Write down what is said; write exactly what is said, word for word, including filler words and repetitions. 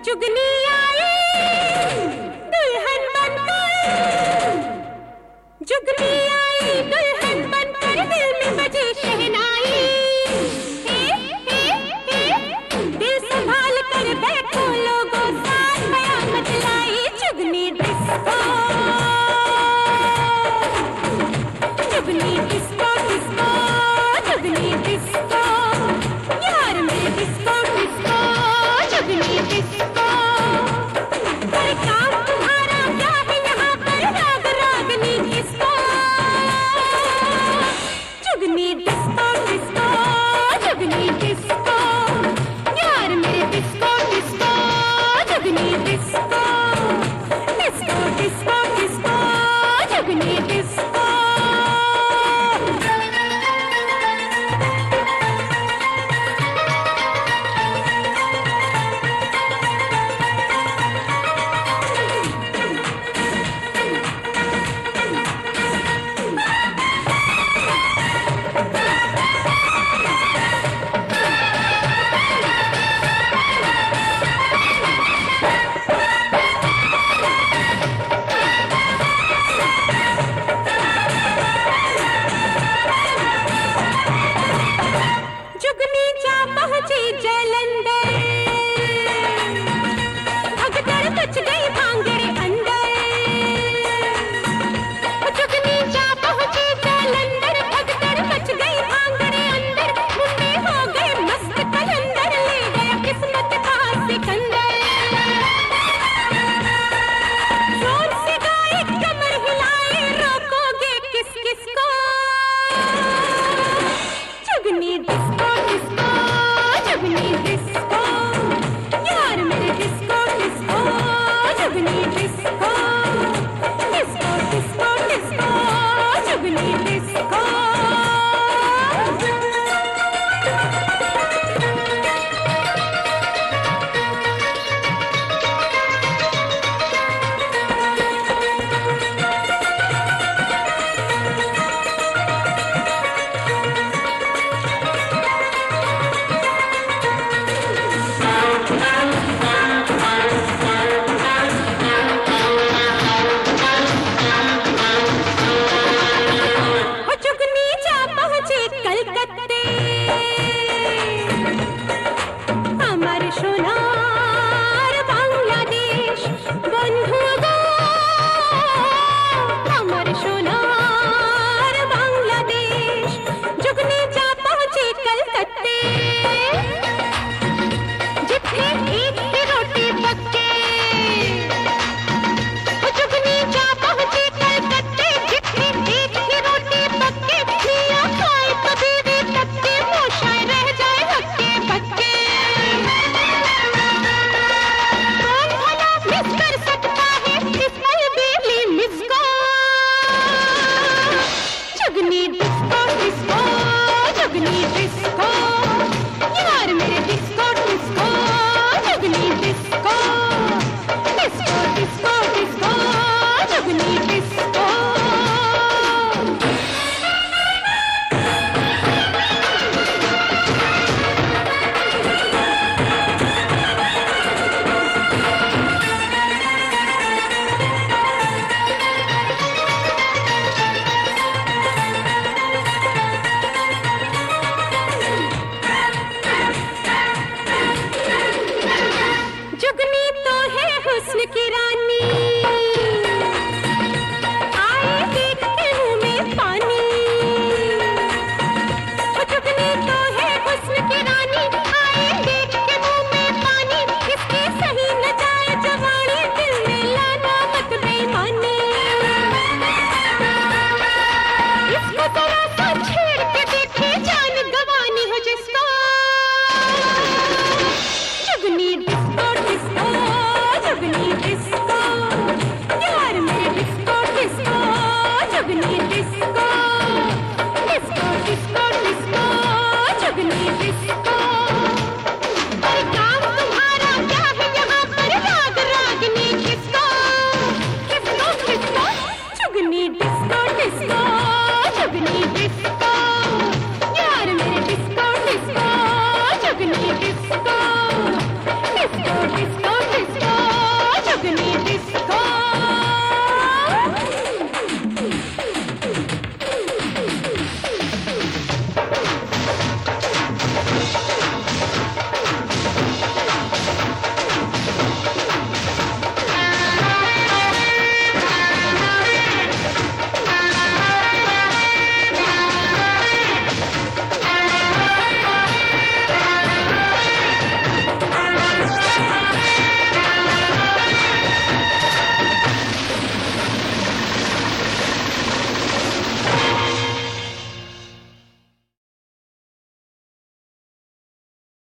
जुगनी आई दुल्हन बनकर, जुगनी आई दुल्हन बनकर, दिल में बजे शहनाई। हे हे हे दिल संभाल कर बैठो लोगों, साथ कयामत लाई Jugni disco, Jugni disco disco, Jugni disco यार मेरे डिस्को डिस्को, जुगनी डिस्को। पर काम तुम्हारा क्या है यहाँ पर, राग रागनी किसको, Jugni disco disco, Jugni disco यार मेरे disco disco, Jugni disco, disco disco disco, Jugni disco. हुस्न की रानी